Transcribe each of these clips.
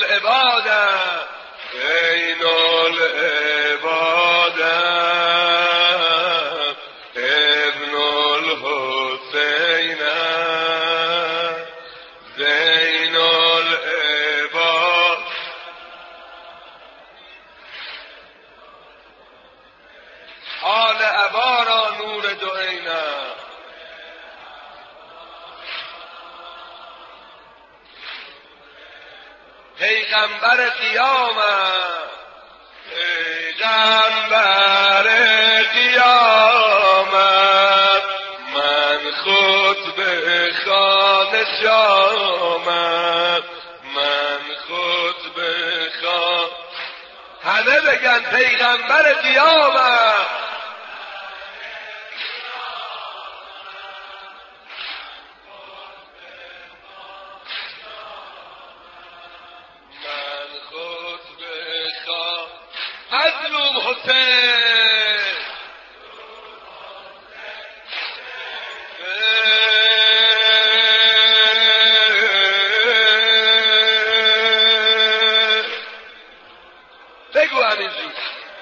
العبادم زین العبادم ابن الحسین زین العباد. حال ابا را نور دو عینم پیغمبر قیامت پیغمبر قیامت من خطب خانه شامت من خطب خانه. همه بگن پیغمبر قیامت مظلوم حسین بگو همینجور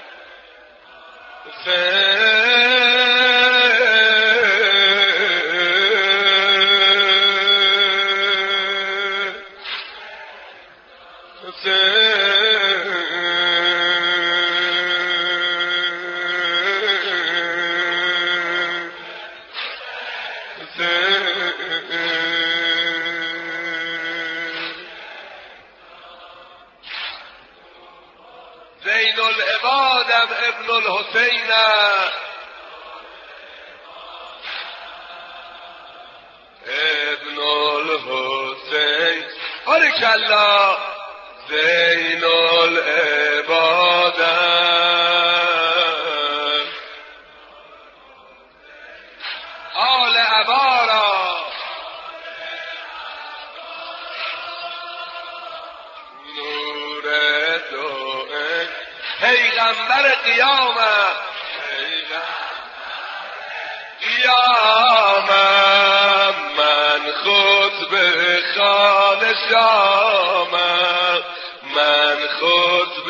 زین العبادم ابن الحسین ابن الحسین بارکالله زین العبادم آل ابارا نور دوئه پیغمبر قیامت قیامت من خطب خانه شامم من خطب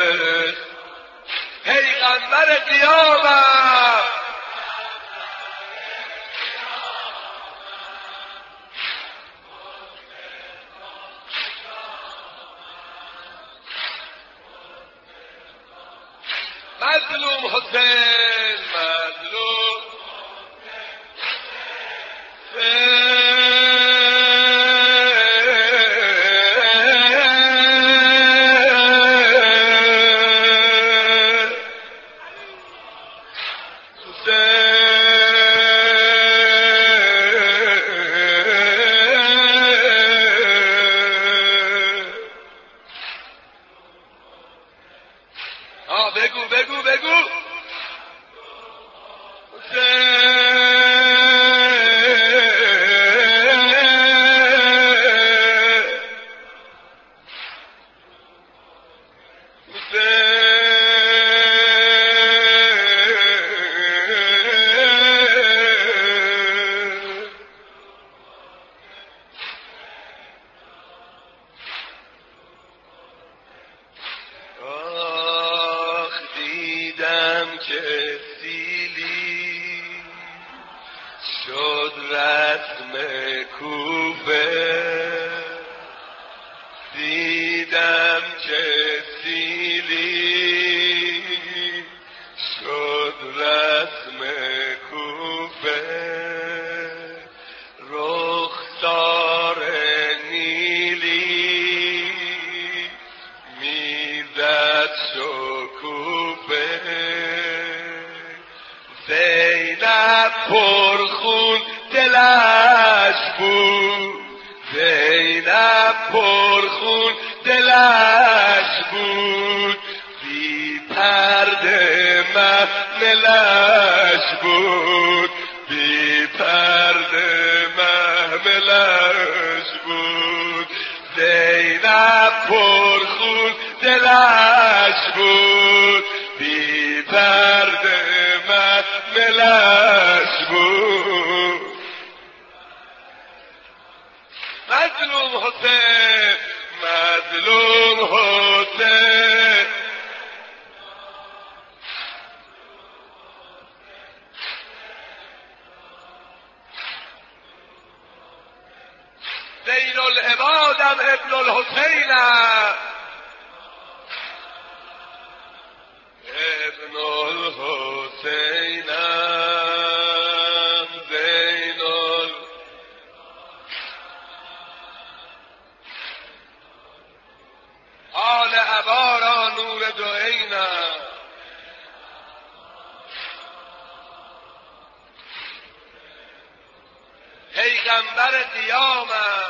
پیغمبر قیامت مظلوم حسین مظلوم بگو بگو بگو که سیلی شد رسم کوفه دیدم که سیلی شد رسم کوفه رخسار نیلی میزد شکوفه زینب پرخون دلش بود زینب پرخون دلش بود بی پرده محملش بود بی پرده محملش بود زینب پرخون دلش بود بی پرده محملش بود مظلوم حسین مظلوم حسین زین العبادم ابن الحسینم ابن الحسینم زین آل ابارا نور دو عینم پیغمبر قیامم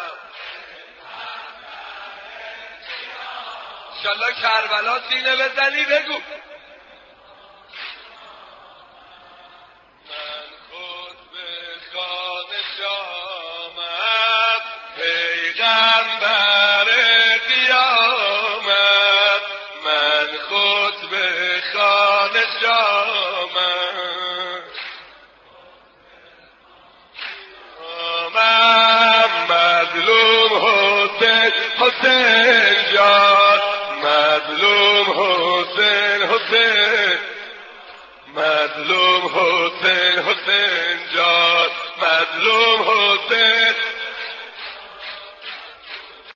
انشالله کربلا سینه بزنی بگو من خود به خانه شامم پیغمبر قیامم من خود به خانه شامم مظلوم حسین حسین جان مظلوم حسین حسین مظلوم حسین حسین جان مظلوم